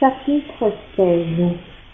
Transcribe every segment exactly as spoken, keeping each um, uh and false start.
Chapitre seize.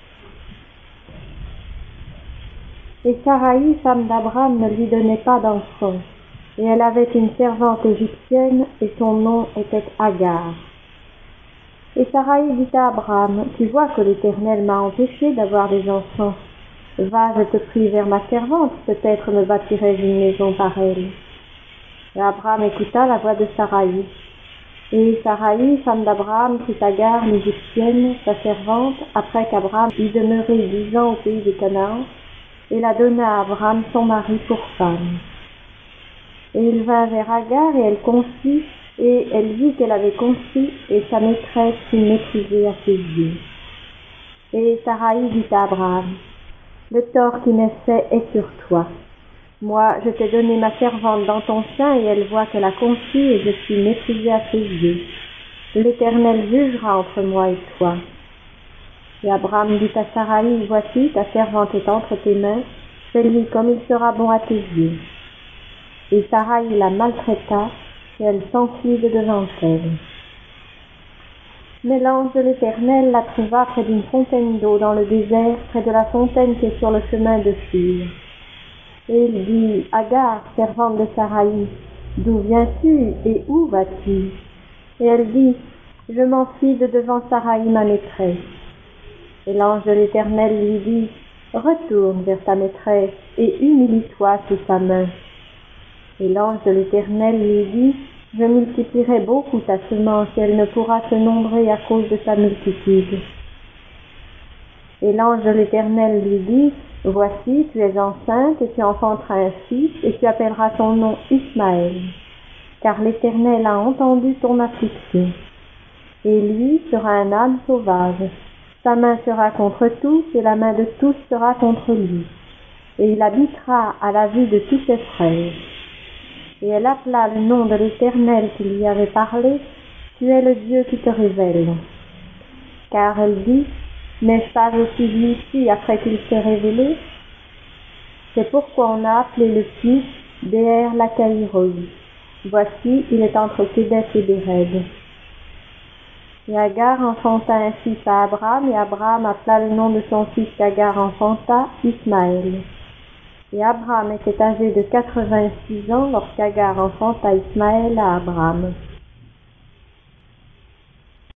Et Saraï, femme d'Abraham, ne lui donnait pas d'enfant, et elle avait une servante égyptienne, et son nom était Agar. Et Saraï dit à Abraham, « Tu vois que l'Éternel m'a empêché d'avoir des enfants. Va, je te prie, vers ma servante, peut-être me bâtirai-je une maison par elle. » Et Abraham écouta la voix de Saraï. Et Saraï, femme d'Abraham, prit Agar, l'Égyptienne, sa servante, après qu'Abraham eut demeuré dix ans au pays de Canaan, et la donna à Abraham son mari pour femme. Et il vint vers Agar, et elle conçut, et elle vit qu'elle avait conçu, et sa maîtresse fut méprisée à ses yeux. Et Saraï dit à Abraham, « Le tort qui m'est fait est sur toi. Moi, je t'ai donné ma servante dans ton sein, et elle voit qu'elle a conçu, et je suis méprisée à ses yeux. L'Éternel jugera entre moi et toi. » Et Abraham dit à Saraï, « Voici, ta servante est entre tes mains, fais-lui comme il sera bon à tes yeux. » Et Saraï la maltraita, et elle s'enfuit de devant elle. Mais l'ange de l'Éternel la trouva près d'une fontaine d'eau dans le désert, près de la fontaine qui est sur le chemin de Shur. Et il dit, « Agar, servante de Saraï, d'où viens-tu et où vas-tu » Et elle dit, « Je m'enfuis de devant Saraï, ma maîtresse. » Et l'ange de l'Éternel lui dit, « Retourne vers ta maîtresse et humilie-toi sous sa main. » Et l'ange de l'Éternel lui dit, « Je multiplierai beaucoup ta semence et elle ne pourra se nombrer à cause de sa multitude. » Et l'ange de l'Éternel lui dit, « Voici, tu es enceinte et tu enfanteras un fils et tu appelleras son nom Ismaël, car l'Éternel a entendu ton affliction. Et lui sera un âne sauvage. Sa main sera contre tous et la main de tous sera contre lui. Et il habitera à la vue de tous ses frères. » Et elle appela le nom de l'Éternel qui lui avait parlé, « Tu es le Dieu qui te révèle. » Car elle dit, « N'est-ce pas aussi lui-ci après qu'il s'est révélé ?» C'est pourquoi on a appelé le fils Béer Lacaïroï. Voici, il est entre Kédesh et Béred. Et Agar enfanta un fils à Abraham, et Abraham appela le nom de son fils qu'Agar enfanta, Ismaël. Et Abraham était âgé de quatre-vingt-six ans lorsqu'Agar enfanta Ismaël à Abraham.